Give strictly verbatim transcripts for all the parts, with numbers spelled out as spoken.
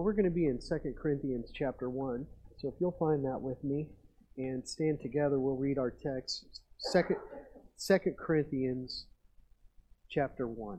we're going to be in Second Corinthians chapter one. So if you'll find that with me and stand together, we'll read our text. Second, Second Corinthians chapter one.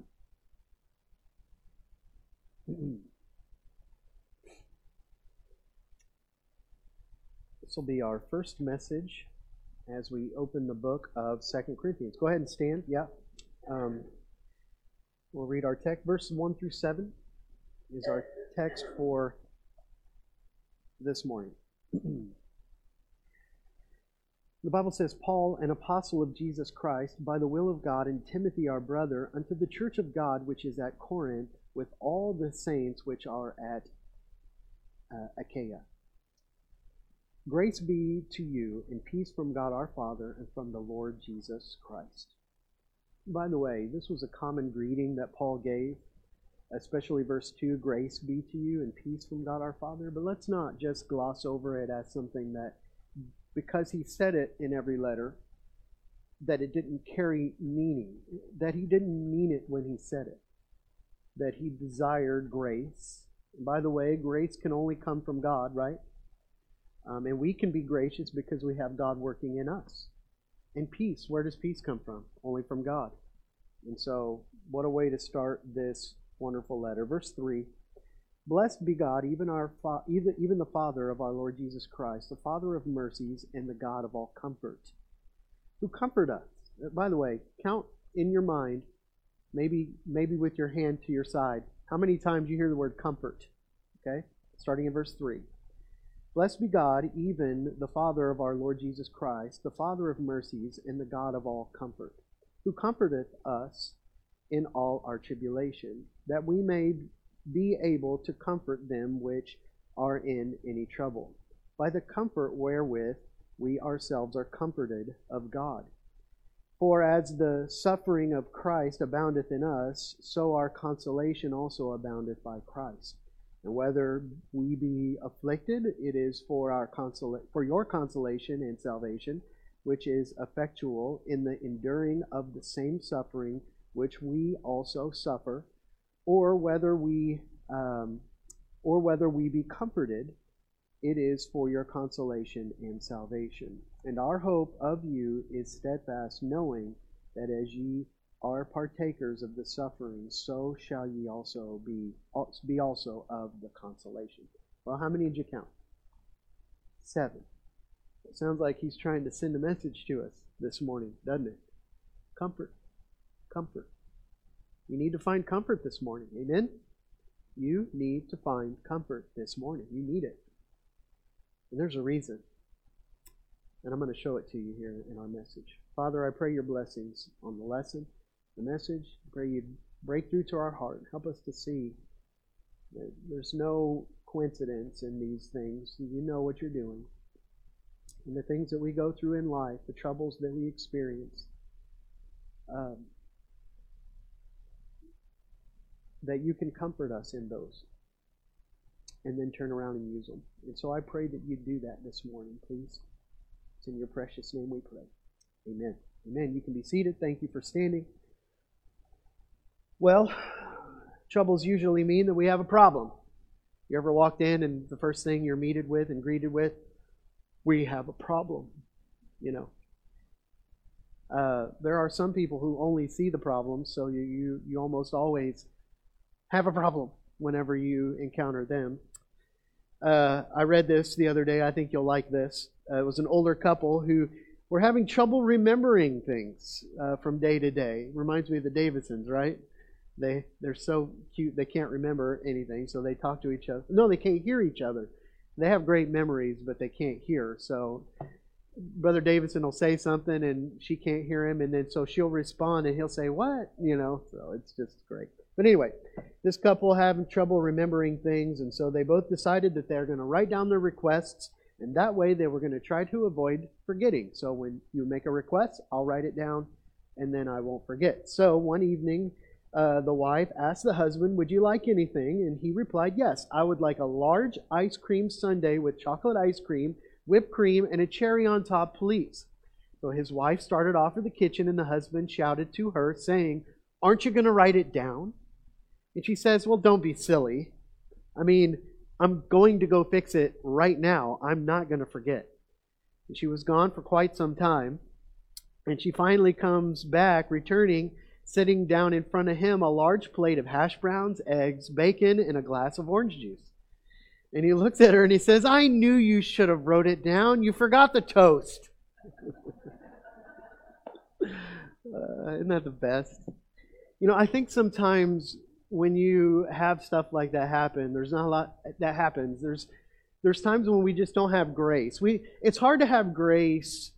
This will be our first message as we open the book of Second Corinthians. Go ahead and stand. Yeah. Um, we'll read our text. Verses one through seven is our text for this morning. The Bible says, Paul, an apostle of Jesus Christ, by the will of God, and Timothy our brother, unto the church of God which is at Corinth, with all the saints which are at uh, Achaia. Grace be to you, and peace from God our Father, and from the Lord Jesus Christ. By the way, this was a common greeting that Paul gave, especially verse two, grace be to you, and peace from God our Father. But let's not just gloss over it as something that, because he said it in every letter, that it didn't carry meaning, that he didn't mean it when he said it, that he desired grace. And by the way, grace can only come from God, right? Um, and we can be gracious because we have God working in us. And peace, where does peace come from? Only from God. And so, what a way to start this wonderful letter. Verse three, Blessed be God, even our fa- even, even the Father of our Lord Jesus Christ, the Father of mercies and the God of all comfort, who comfort us. By the way, count in your mind, maybe maybe with your hand to your side, how many times you hear the word comfort. Okay? Starting in verse three. Blessed be God, even the Father of our Lord Jesus Christ, the Father of mercies and the God of all comfort, who comforteth us in all our tribulation, that we may be able to comfort them which are in any trouble, by the comfort wherewith we ourselves are comforted of God. For as the suffering of Christ aboundeth in us, so our consolation also aboundeth by Christ. And whether we be afflicted, it is for our consola- for your consolation and salvation, which is effectual in the enduring of the same suffering which we also suffer, or whether we um, or whether we be comforted, it is for your consolation and salvation. And our hope of you is steadfast, knowing that as ye are partakers of the suffering, so shall ye also be be also of the consolation. Well, how many did you count? Seven. It sounds like he's trying to send a message to us this morning, doesn't it? Comfort. Comfort. You need to find comfort this morning. Amen? You need to find comfort this morning. You need it. And there's a reason. And I'm going to show it to you here in our message. Father, I pray your blessings on the lesson, the message. I pray you break through to our heart. Help us to see that there's no coincidence in these things. You know what you're doing. And the things that we go through in life, the troubles that we experience, um, that you can comfort us in those and then turn around and use them. And so I pray that you do that this morning, please. It's in your precious name we pray. Amen. Amen. You can be seated. Thank you for standing. Well, troubles usually mean that we have a problem. You ever walked in and the first thing you're meted with and greeted with, we have a problem, you know. Uh, there are some people who only see the problems, so you, you, you almost always have a problem whenever you encounter them. Uh, I read this the other day. I think you'll like this. Uh, it was an older couple who were having trouble remembering things uh, from day to day. Reminds me of the Davidsons, right? They, they're so cute, they can't remember anything, so they talk to each other. No, they can't hear each other. They have great memories, but they can't hear. So Brother Davidson will say something, and she can't hear him, and then so she'll respond, and he'll say, what? You know, so it's just great. But anyway, this couple having trouble remembering things, and so they both decided that they're going to write down their requests, and that way they were going to try to avoid forgetting. So when you make a request, I'll write it down, and then I won't forget. So one evening, uh, the wife asked the husband, would you like anything? And he replied, yes, I would like a large ice cream sundae with chocolate ice cream, whipped cream, and a cherry on top, please. So his wife started off to the kitchen, and the husband shouted to her, saying, aren't you going to write it down? And she says, well, don't be silly. I mean, I'm going to go fix it right now. I'm not going to forget. And she was gone for quite some time. And she finally comes back, returning, sitting down in front of him a large plate of hash browns, eggs, bacon, and a glass of orange juice. And he looks at her and he says, I knew you should have wrote it down. You forgot the toast. uh, isn't that the best? You know, I think sometimes when you have stuff like that happen, there's not a lot that happens. There's there's times when we just don't have grace. We it's hard to have grace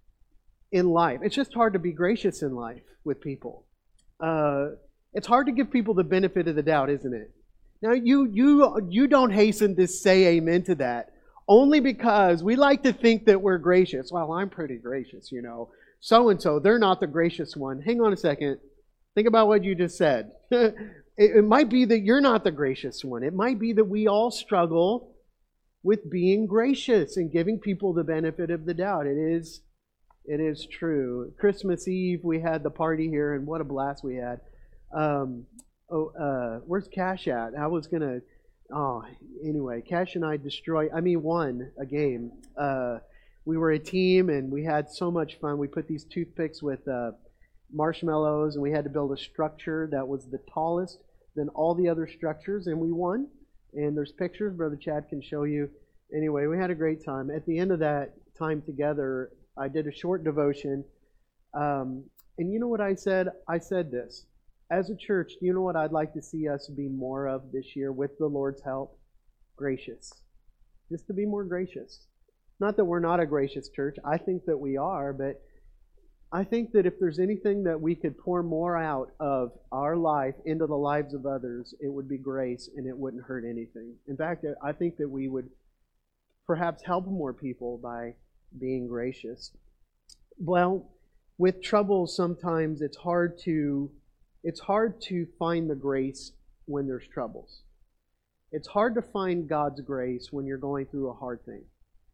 in life. It's just hard to be gracious in life with people. Uh, it's hard to give people the benefit of the doubt, isn't it? Now, you you you don't hasten to say amen to that, only because we like to think that we're gracious. Well, I'm pretty gracious, you know. So-and-so, they're not the gracious one. Hang on a second. Think about what you just said. it, it might be that you're not the gracious one. It might be that we all struggle with being gracious and giving people the benefit of the doubt. It is, it is true. Christmas Eve, we had the party here, and what a blast we had. Um, oh, uh, where's Cash at? I was going to... Oh, anyway, Cash and I destroyed... I mean, won a game. Uh, we were a team, and we had so much fun. We put these toothpicks with... Uh, marshmallows, and we had to build a structure that was the tallest than all the other structures, and we won. And there's pictures Brother Chad can show you. Anyway, we had a great time. At the end of that time together, I did a short devotion. Um, and you know what I said? I said this. As a church, do you know what I'd like to see us be more of this year with the Lord's help? Gracious. Just to be more gracious. Not that we're not a gracious church. I think that we are, but I think that if there's anything that we could pour more out of our life into the lives of others, it would be grace, and it wouldn't hurt anything. In fact, I think that we would perhaps help more people by being gracious. Well, with trouble, sometimes it's hard to it's hard to find the grace when there's troubles. It's hard to find God's grace when you're going through a hard thing.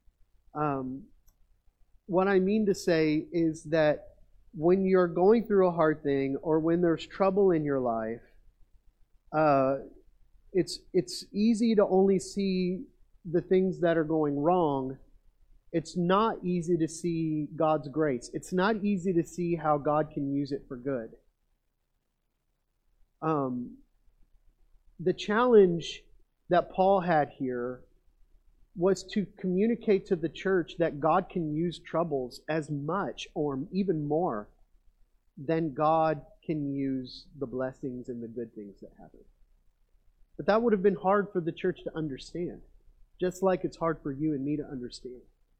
Um, what I mean to say is that when you're going through a hard thing, or when there's trouble in your life, uh, it's it's easy to only see the things that are going wrong. It's not easy to see God's grace. It's not easy to see how God can use it for good. Um, the challenge that Paul had here was to communicate to the church that God can use troubles as much or even more than God can use the blessings and the good things that happen. But that would have been hard for the church to understand, just like it's hard for you and me to understand.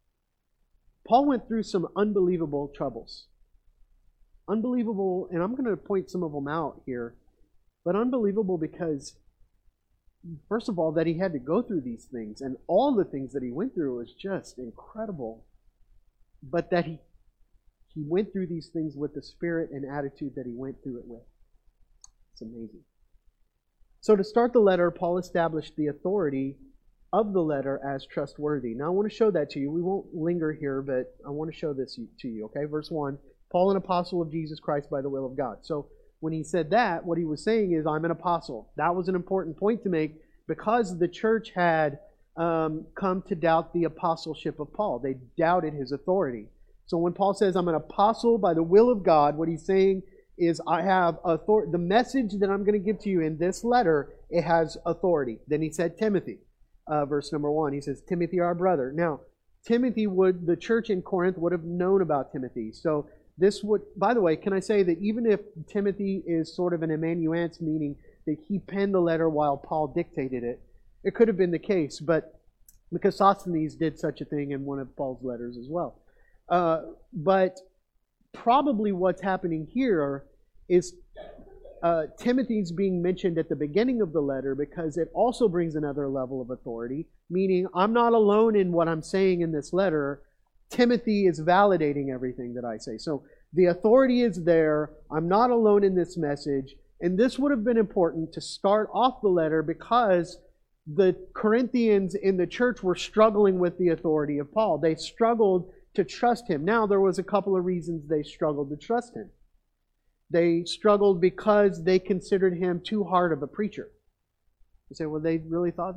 Paul went through some unbelievable troubles. Unbelievable, and I'm going to point some of them out here, but unbelievable because first of all, that he had to go through these things, and all the things that he went through was just incredible. But that he he went through these things with the spirit and attitude that he went through it with. It's amazing. So to start the letter, Paul established the authority of the letter as trustworthy. Now I want to show that to you. We won't linger here, but I want to show this to you. Okay, verse one, Paul, an apostle of Jesus Christ by the will of God. So when he said that, what he was saying is, I'm an apostle. That was an important point to make because the church had um, come to doubt the apostleship of Paul. They doubted his authority. So when Paul says, I'm an apostle by the will of God, what he's saying is, I have authority. The message that I'm going to give to you in this letter, it has authority. Then he said, Timothy, uh, verse number one. He says, Timothy, our brother. Now, Timothy would, the church in Corinth would have known about Timothy. So this would, by the way, can I say that even if Timothy is sort of an amanuensis, meaning that he penned the letter while Paul dictated it, it could have been the case, but because Sosthenes did such a thing in one of Paul's letters as well. Uh, but probably what's happening here is uh, Timothy's being mentioned at the beginning of the letter because it also brings another level of authority, meaning I'm not alone in what I'm saying in this letter. Timothy is validating everything that I say. So the authority is there. I'm not alone in this message. And this would have been important to start off the letter because the Corinthians in the church were struggling with the authority of Paul. They struggled to trust him. Now, there was a couple of reasons they struggled to trust him. They struggled because they considered him too hard of a preacher. You say, well, they really thought that?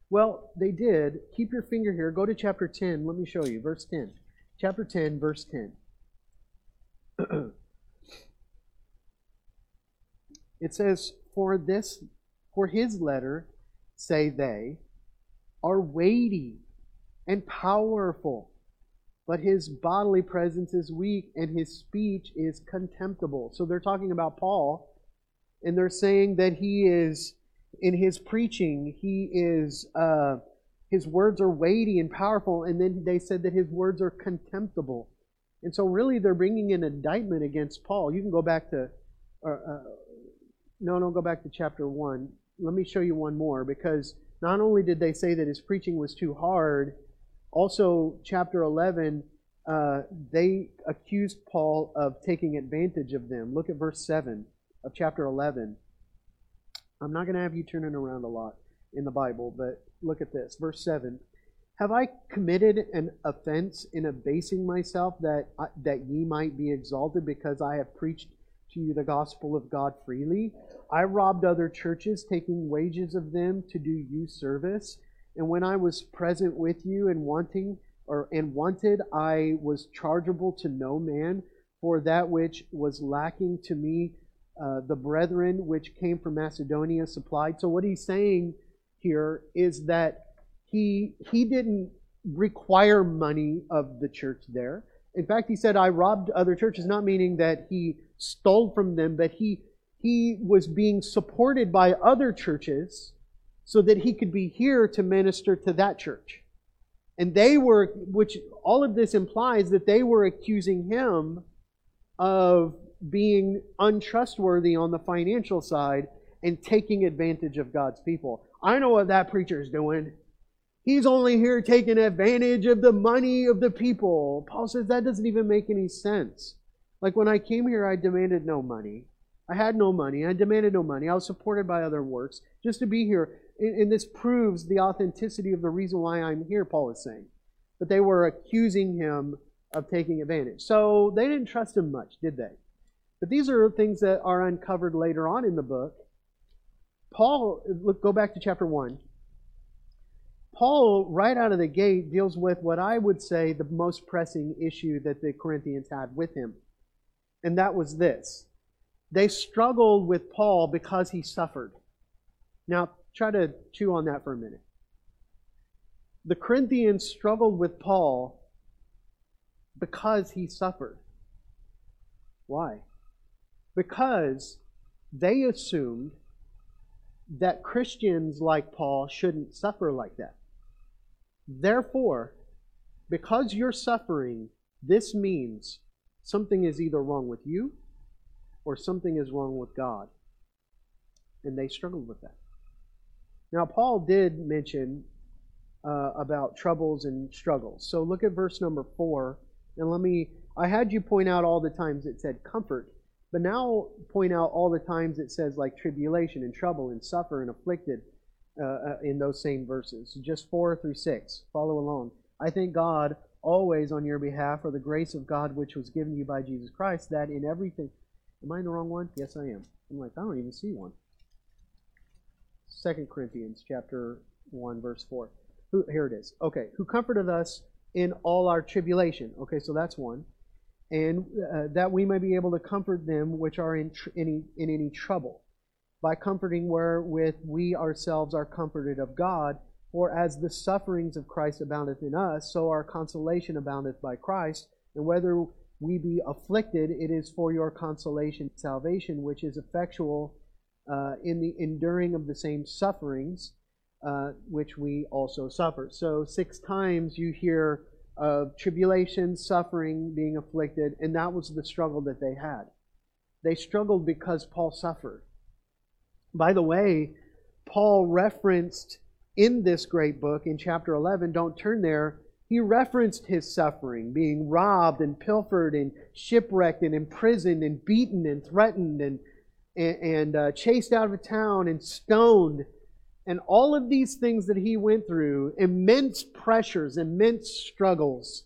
Well, they did. Keep your finger here. Go to chapter ten. Let me show you. Verse ten. Chapter ten, verse ten. It says, For this, for his letter, say they, are weighty and powerful, but his bodily presence is weak and his speech is contemptible. So they're talking about Paul, and they're saying that he is, in his preaching, he is, uh, his words are weighty and powerful, and then they said that his words are contemptible. And so really they're bringing an indictment against Paul. You can go back to, uh, uh, no, no, go back to chapter one. Let me show you one more, because not only did they say that his preaching was too hard, also chapter eleven, uh, they accused Paul of taking advantage of them. Look at verse seven of chapter eleven. I'm not going to have you turning around a lot in the Bible, but look at this. Verse seven. Have I committed an offense in abasing myself that, I, that ye might be exalted because I have preached to you the gospel of God freely? I robbed other churches, taking wages of them to do you service. And when I was present with you and wanting or and wanted, I was chargeable to no man. For that which was lacking to me, uh, the brethren which came from Macedonia supplied. So what he's saying here is that he he didn't require money of the church there. In fact, he said, I robbed other churches, not meaning that he stole from them, but he he was being supported by other churches so that he could be here to minister to that church. And they were, which all of this implies that they were accusing him of being untrustworthy on the financial side and taking advantage of God's people. I know what that preacher is doing. He's only here taking advantage of the money of the people. Paul says that doesn't even make any sense. Like when I came here, I demanded no money. I had no money. I demanded no money. I was supported by other works just to be here. And this proves the authenticity of the reason why I'm here, Paul is saying. But they were accusing him of taking advantage. So they didn't trust him much, did they? But these are things that are uncovered later on in the book. Paul, look, go back to chapter one. Paul, right out of the gate, deals with what I would say the most pressing issue that the Corinthians had with him. And that was this. They struggled with Paul because he suffered. Now, try to chew on that for a minute. The Corinthians struggled with Paul because he suffered. Why? Because they assumed that Christians like Paul shouldn't suffer like that. Therefore, because you're suffering, this means something is either wrong with you or something is wrong with God. And they struggled with that. Now, Paul did mention uh, about troubles and struggles. So look at verse number four. And let me, I had you point out all the times it said comfort. But now point out all the times it says like tribulation and trouble and suffer and afflicted uh, in those same verses. Just four through six. Follow along. I thank God always on your behalf for the grace of God which was given you by Jesus Christ, that in everything... Am I in the wrong one? Yes, I am. I'm like, I don't even see one. Second Corinthians chapter one, verse four. Who, here it is. Okay. Who comforted us in all our tribulation. Okay, so that's one. And uh, that we may be able to comfort them which are in, tr- any, in any trouble, by comforting wherewith we ourselves are comforted of God. For as the sufferings of Christ aboundeth in us, so our consolation aboundeth by Christ. And whether we be afflicted, it is for your consolation, salvation, which is effectual uh, in the enduring of the same sufferings, uh, which we also suffer. So six times you hear of tribulation, suffering, being afflicted, and that was the struggle that they had. They struggled because Paul suffered. By the way, Paul referenced in this great book, in chapter eleven, don't turn there, he referenced his suffering, being robbed and pilfered and shipwrecked and imprisoned and beaten and threatened and, and, and uh, chased out of town and stoned. And all of these things that he went through, immense pressures, immense struggles,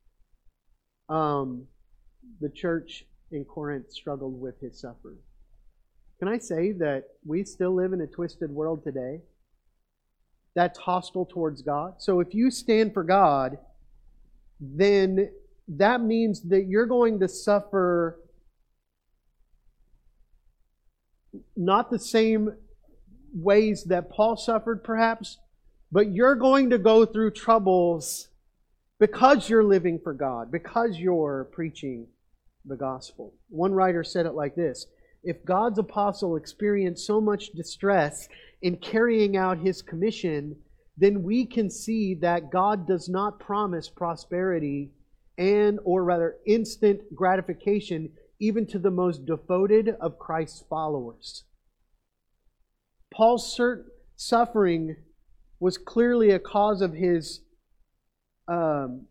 um, the church in Corinth struggled with his suffering. Can I say that we still live in a twisted world today? that's hostile towards God. So if you stand for God, then that means that you're going to suffer not the same ways that Paul suffered, perhaps, but you're going to go through troubles because you're living for God, because you're preaching the gospel. One writer said it like this: if God's apostle experienced so much distress in carrying out his commission, then we can see that God does not promise prosperity and, or rather, instant gratification even to the most devoted of Christ's followers. Paul's suffering was clearly a cause of his um,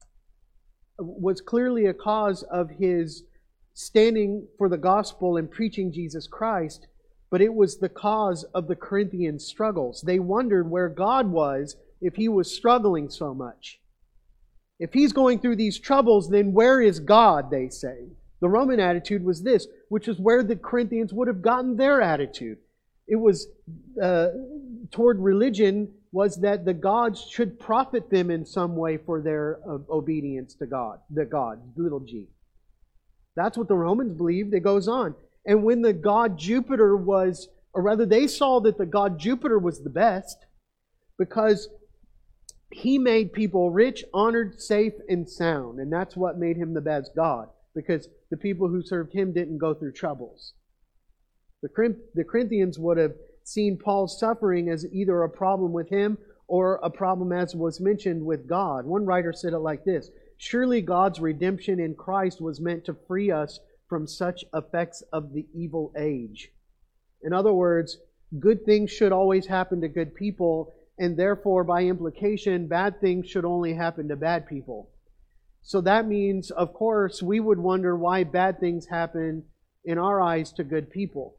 was clearly a cause of his standing for the gospel and preaching Jesus Christ, but it was the cause of the Corinthian struggles. They wondered where God was if he was struggling so much. If he's going through these troubles, then where is God, they say. The Roman attitude was this, which is where the Corinthians would have gotten their attitude. It was uh, toward religion was that the gods should profit them in some way for their uh, obedience to God, the God, little g. That's what the Romans believed. It goes on. And when the god Jupiter was, or rather they saw that the god Jupiter was the best because he made people rich, honored, safe, and sound. And that's what made him the best god, because the people who served him didn't go through troubles. The the Corinthians would have seen Paul's suffering as either a problem with him or a problem, as was mentioned, with God. One writer said it like this: surely God's redemption in Christ was meant to free us from such effects of the evil age. In other words, good things should always happen to good people, and therefore, by implication, bad things should only happen to bad people. So that means, of course, we would wonder why bad things happen in our eyes to good people.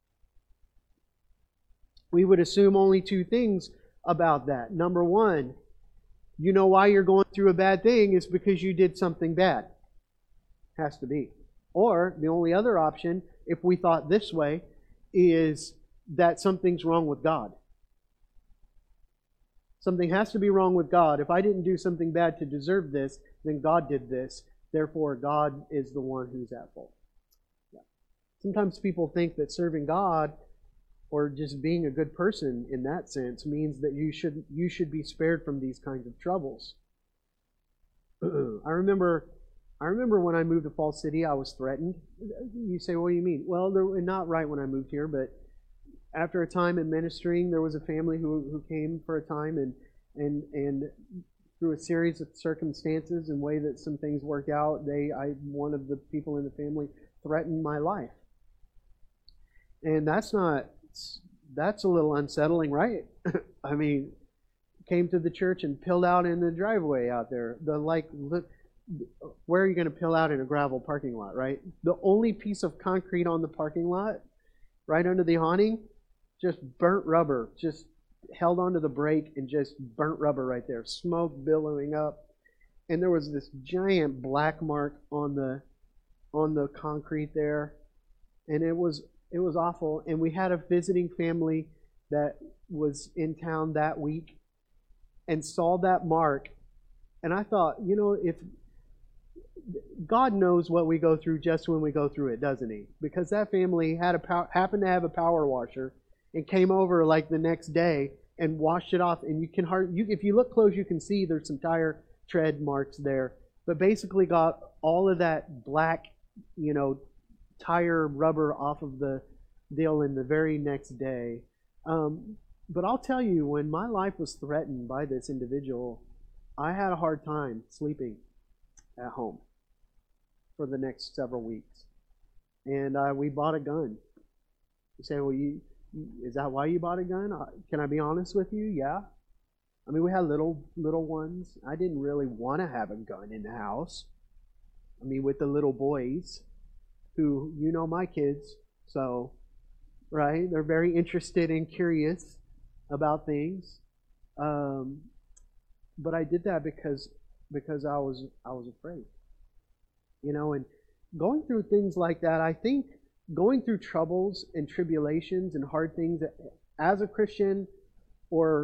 We would assume only two things about that. Number one, you know why you're going through a bad thing is because you did something bad. Has to be. Or the only other option, if we thought this way, is that something's wrong with God. Something has to be wrong with God. If I didn't do something bad to deserve this, then God did this. Therefore, God is the one who's at fault. Yeah. Sometimes people think that serving God or just being a good person in that sense means that you should you should be spared from these kinds of troubles. I remember I remember when I moved to Falls City, I was threatened. You say, what do you mean? Well, they're not right when I moved here, but after a time in ministering, there was a family who, who came for a time, and and and through a series of circumstances and way that some things worked out, they I one of the people in the family threatened my life. And that's not that's a little unsettling, right? I mean, came to the church and pilled out in the driveway out there. The like look, where are you going to pill out in a gravel parking lot, right? The only piece of concrete on the parking lot, right under the awning, just burnt rubber, just held onto the brake and just burnt rubber right there. Smoke billowing up. And there was this giant black mark on the on the concrete there. And it was it was awful. And we had a visiting family that was in town that week and saw that mark. And I thought, you know, if God knows what we go through just when we go through it, doesn't He? Because that family had a pow- happened to have a power washer and came over like the next day and washed it off. And you can hard, you, if you look close, you can see there's some tire tread marks there. But basically got all of that black, you know, tire rubber off of the deal in the very next day. Um, but I'll tell you, when my life was threatened by this individual, I had a hard time sleeping at home for the next several weeks. And uh, we bought a gun. You say, well, you, is that why you bought a gun? Uh, can I be honest with you? Yeah. I mean, we had little little ones. I didn't really want to have a gun in the house. I mean, with the little boys, who, you know my kids, so, right? They're very interested and curious about things. Um, but I did that because because I was I was afraid. You know, and going through things like that, I think going through troubles and tribulations and hard things as a Christian, or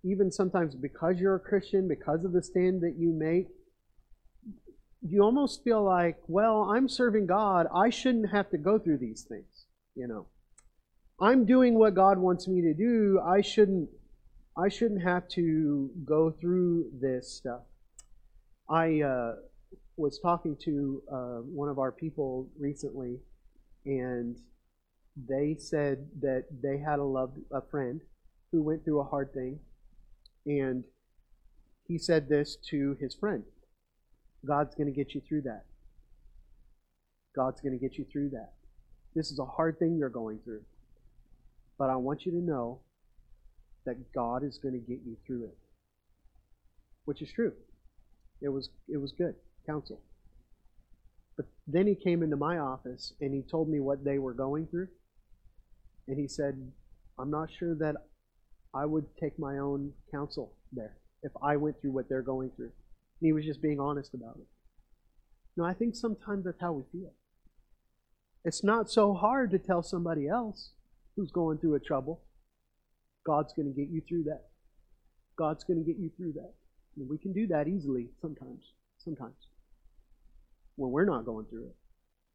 even sometimes because you're a Christian, because of the stand that you make, you almost feel like, well, I'm serving God. I shouldn't have to go through these things. You know, I'm doing what God wants me to do. I shouldn't. I shouldn't have to go through this stuff. I uh, was talking to uh, one of our people recently, and they said that they had a loved a friend who went through a hard thing, and he said this to his friend: God's going to get you through that. God's going to get you through that. This is a hard thing you're going through, but I want you to know that God is going to get you through it. Which is true. It was it was good counsel. But then he came into my office and he told me what they were going through. And he said, I'm not sure that I would take my own counsel there if I went through what they're going through. And he was just being honest about it. No, I think sometimes that's how we feel. It's not so hard to tell somebody else who's going through a trouble, God's going to get you through that. God's going to get you through that. And we can do that easily sometimes. Sometimes. When we're not going through it.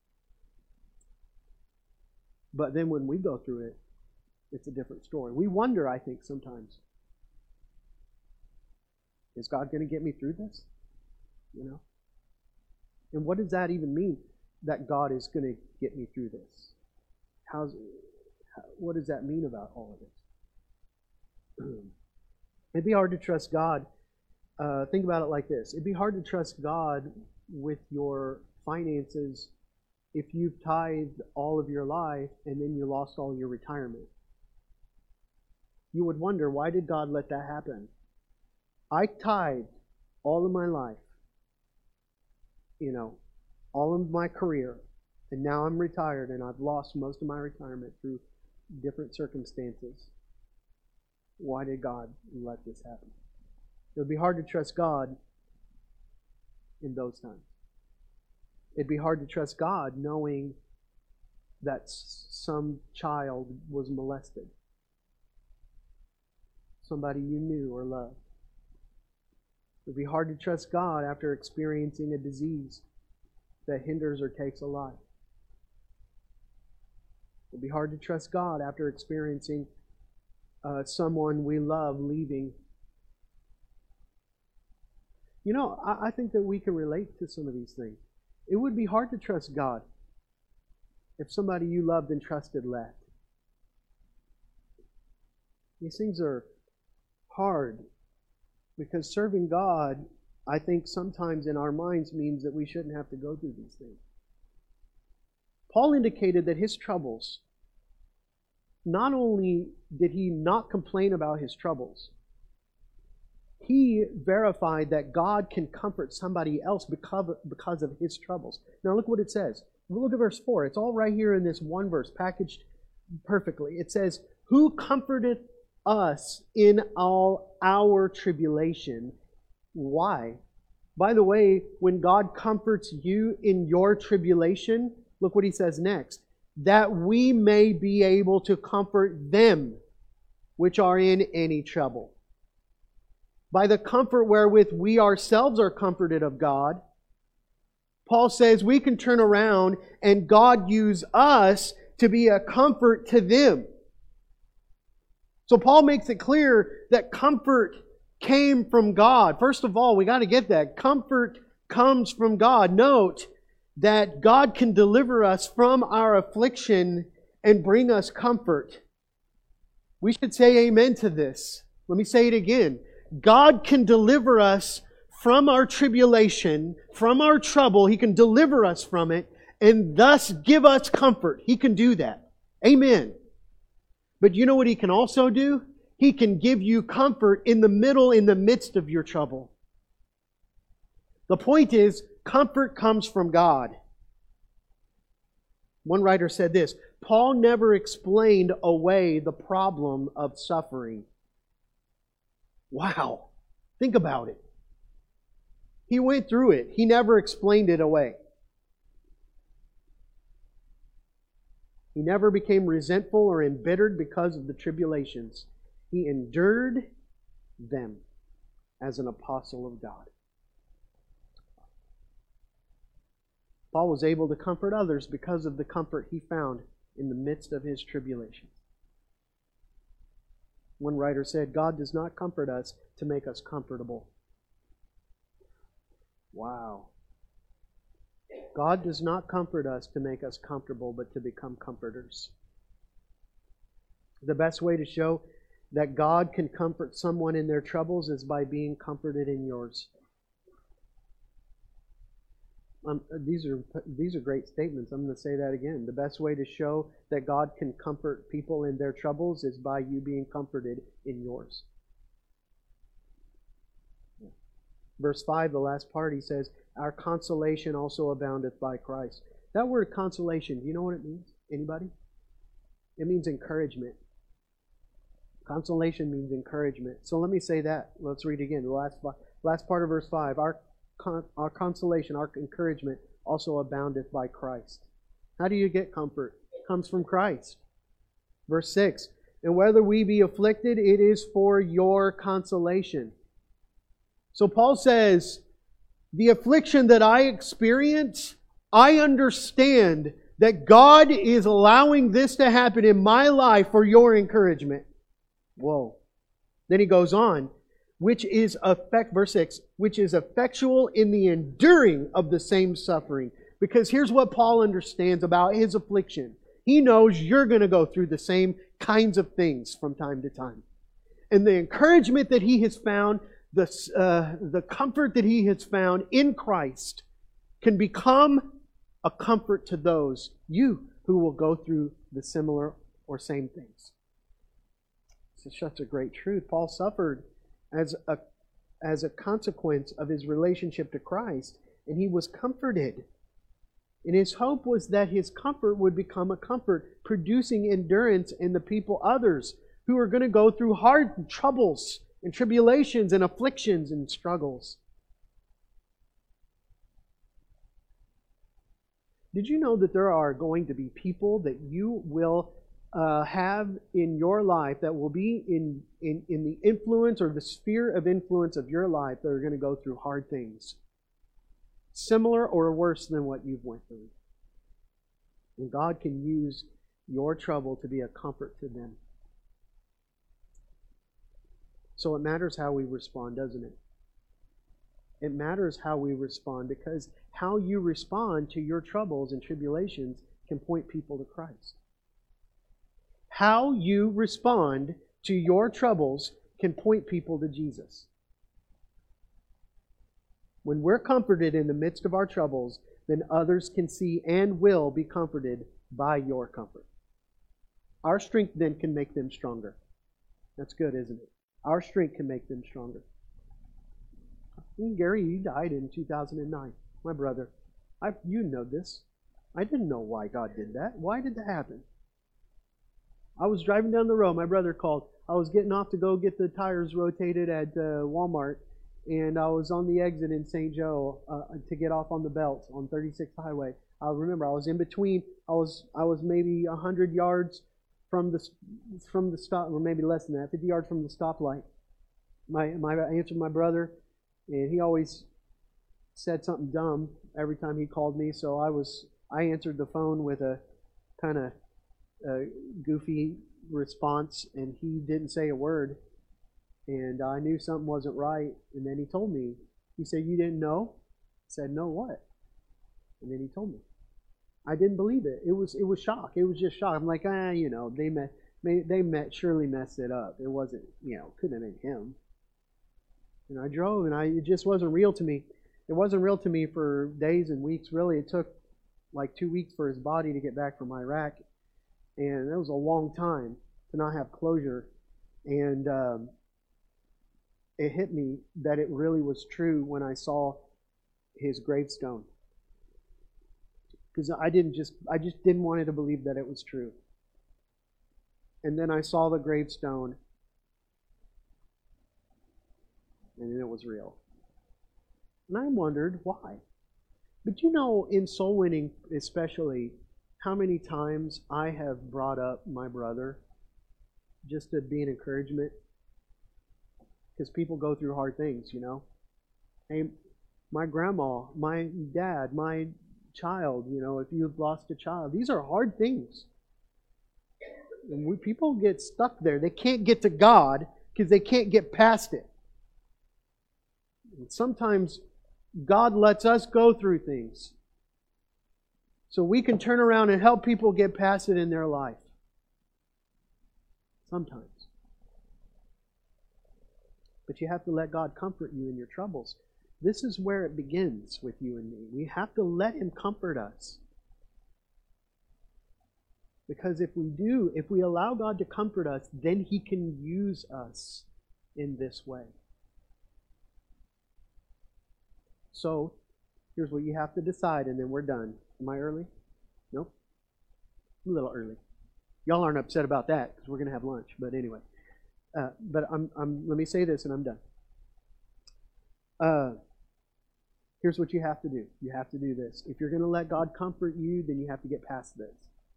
But then when we go through it, it's a different story. We wonder, I think, sometimes, is God going to get me through this? You know? And what does that even mean, that God is going to get me through this? How's, how, what does that mean about all of it? It'd be hard to trust God. Uh, think about it like this. It'd be hard to trust God with your finances if you've tithed all of your life and then you lost all your retirement. You would wonder, why did God let that happen? I tithed all of my life, you know, all of my career, and now I'm retired and I've lost most of my retirement through different circumstances. Why did God let this happen? It would be hard to trust God in those times. It'd be hard to trust God knowing that some child was molested. Somebody you knew or loved. It'd be hard to trust God after experiencing a disease that hinders or takes a life. It'd be hard to trust God after experiencing uh, someone we love leaving. You know, I, I think that we can relate to some of these things. It would be hard to trust God if somebody you loved and trusted left. These things are hard because serving God, I think sometimes in our minds means that we shouldn't have to go through these things. Paul indicated that his troubles, not only did he not complain about his troubles, he verified that God can comfort somebody else because of, because of his troubles. Now look what it says. Look at verse four. It's all right here in this one verse, packaged perfectly. It says, who comforted us in all our tribulation? Why? By the way, when God comforts you in your tribulation, look what he says next. That we may be able to comfort them which are in any trouble. By the comfort wherewith we ourselves are comforted of God, Paul says we can turn around and God use us to be a comfort to them. So Paul makes it clear that comfort came from God. First of all, we got to get that. Comfort comes from God. Note that God can deliver us from our affliction and bring us comfort. We should say amen to this. Let me say it again. God can deliver us from our tribulation, from our trouble. He can deliver us from it and thus give us comfort. He can do that. Amen. But you know what He can also do? He can give you comfort in the middle, in the midst of your trouble. The point is, comfort comes from God. One writer said this, Paul never explained away the problem of suffering. Wow. Think about it. He went through it. He never explained it away. He never became resentful or embittered because of the tribulations. He endured them as an apostle of God. Paul was able to comfort others because of the comfort he found in the midst of his tribulation. One writer said, God does not comfort us to make us comfortable. Wow. God does not comfort us to make us comfortable, but to become comforters. The best way to show that God can comfort someone in their troubles is by being comforted in yours. Um, these are these are great statements. I'm going to say that again. The best way to show that God can comfort people in their troubles is by you being comforted in yours. Verse five, the last part, he says, our consolation also aboundeth by Christ. That word consolation, do you know what it means? Anybody? It means encouragement. Consolation means encouragement. So let me say that. Let's read again. The last, last part of verse five. Our, con, our consolation, our encouragement also aboundeth by Christ. How do you get comfort? It comes from Christ. Verse six. And whether we be afflicted, it is for your consolation. So Paul says, the affliction that I experience, I understand that God is allowing this to happen in my life for your encouragement. Whoa. Then he goes on, which is effect, verse six, which is effectual in the enduring of the same suffering. Because here's what Paul understands about his affliction. He knows you're going to go through the same kinds of things from time to time. And the encouragement that he has found, the, uh, the comfort that he has found in Christ can become a comfort to those, you, who will go through the similar or same things. It's such a great truth. Paul suffered as a, as a consequence of his relationship to Christ, and he was comforted. And his hope was that his comfort would become a comfort, producing endurance in the people, others, who are going to go through hard troubles and tribulations and afflictions and struggles. Did you know that there are going to be people that you will uh, have in your life that will be in, in, in the influence or the sphere of influence of your life that are going to go through hard things, similar or worse than what you've went through? And God can use your trouble to be a comfort to them. So it matters how we respond, doesn't it? It matters how we respond, because how you respond to your troubles and tribulations can point people to Christ. How you respond to your troubles can point people to Jesus. When we're comforted in the midst of our troubles, then others can see and will be comforted by your comfort. Our strength then can make them stronger. That's good, isn't it? Our strength can make them stronger. Gary, you died in two thousand nine. My brother. I, you know this. I didn't know why God did that. Why did that happen? I was driving down the road. My brother called. I was getting off to go get the tires rotated at uh, Walmart. And I was on the exit in Saint Joe uh, to get off on the belt on thirty-sixth Highway. I remember I was in between. I was I was maybe one hundred yards from the from the stop, or maybe less than that, fifty yards from the stoplight. My my I answered my brother, and he always said something dumb every time he called me. So I was I answered the phone with a kind of uh, goofy response, and he didn't say a word. And I knew something wasn't right. And then he told me. He said, "You didn't know?" I said, "No, what?" And then he told me. I didn't believe it. It was it was shock. It was just shock. I'm like, ah, you know, they met, they met surely messed it up. It wasn't, you know, couldn't have been him. And I drove, and I it just wasn't real to me. It wasn't real to me for days and weeks. Really, it took like two weeks for his body to get back from Iraq, and it was a long time to not have closure. And um, it hit me that it really was true when I saw his gravestone. Because I didn't just I just didn't want to believe that it was true. And then I saw the gravestone, and then it was real. And I wondered why. But you know, in soul winning especially, how many times I have brought up my brother just to be an encouragement. because people go through hard things, you know. Hey, my grandma, my dad, my child, you know, if you've lost a child, these are hard things. And we, people get stuck there. They can't get to God because they can't get past it. And sometimes God lets us go through things so we can turn around and help people get past it in their life. Sometimes. But you have to let God comfort you in your troubles. This is where it begins with you and me. We have to let Him comfort us. Because if we do, if we allow God to comfort us, then He can use us in this way. So, here's what you have to decide, and then we're done. Am I early? Nope. A little early. Y'all aren't upset about that because we're going to have lunch. But anyway, uh, but I'm, I'm. Let me say this, and I'm done. Uh, here's what you have to do. You have to do this. If you're going to let God comfort you, then you have to get past this.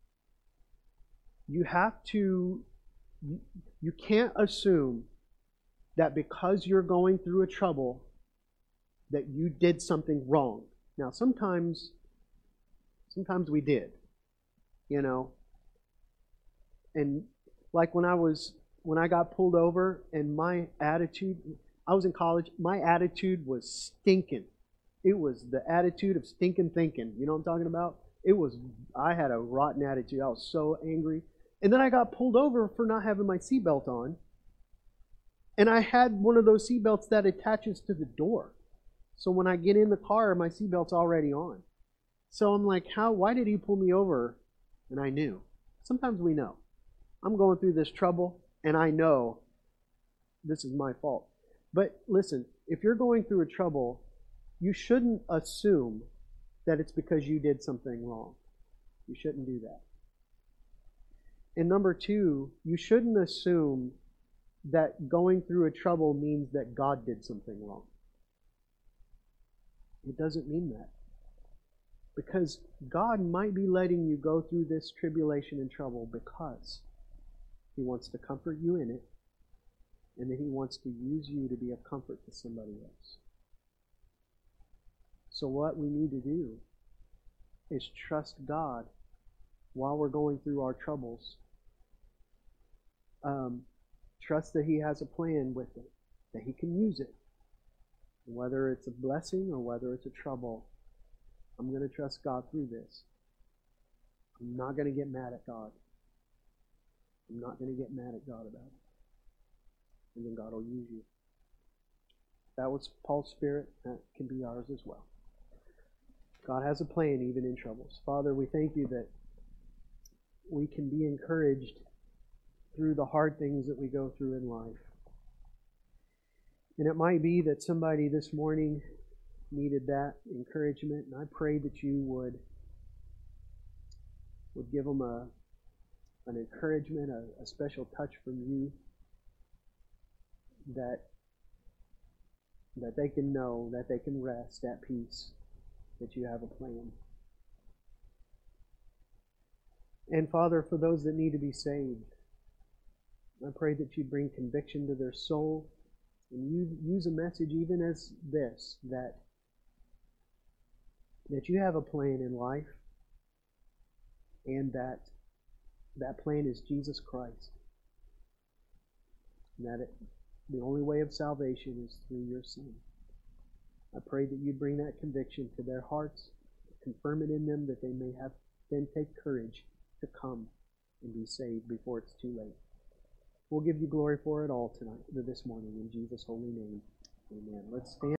You have to. You, you can't assume that because you're going through a trouble that you did something wrong. Now, sometimes, sometimes we did, you know. And like when I was, when I got pulled over and my attitude, I was in college, my attitude was stinking. It was the attitude of stinking thinking. You know what I'm talking about? It was, I had a rotten attitude. I was so angry. And then I got pulled over for not having my seatbelt on. And I had one of those seatbelts that attaches to the door. So when I get in the car, my seatbelt's already on. So I'm like, how, why did he pull me over? And I knew. Sometimes we know. I'm going through this trouble, and I know this is my fault. But listen, if you're going through a trouble, you shouldn't assume that it's because you did something wrong. You shouldn't do that. And number two, you shouldn't assume that going through a trouble means that God did something wrong. It doesn't mean that. Because God might be letting you go through this tribulation and trouble because He wants to comfort you in it, and that He wants to use you to be a comfort to somebody else. So what we need to do is trust God while we're going through our troubles. Um, trust that He has a plan with it, that He can use it. Whether it's a blessing or whether it's a trouble, I'm going to trust God through this. I'm not going to get mad at God. I'm not going to get mad at God about it. And then God will use you. That was Paul's spirit. That can be ours as well. God has a plan even in troubles. Father, we thank You that we can be encouraged through the hard things that we go through in life. And it might be that somebody this morning needed that encouragement, and I pray that You would, would give them a, an encouragement, a, a special touch from You, that, that they can know, that they can rest at peace, that You have a plan. And Father, for those that need to be saved, I pray that You bring conviction to their soul. And You use a message even as this, that, that You have a plan in life, and that that plan is Jesus Christ. And that it, the only way of salvation is through Your Son. I pray that You bring that conviction to their hearts, confirm it in them, that they may have then take courage to come and be saved before it's too late. We'll give You glory for it all tonight, this morning, in Jesus' holy name. Amen. Let's stand.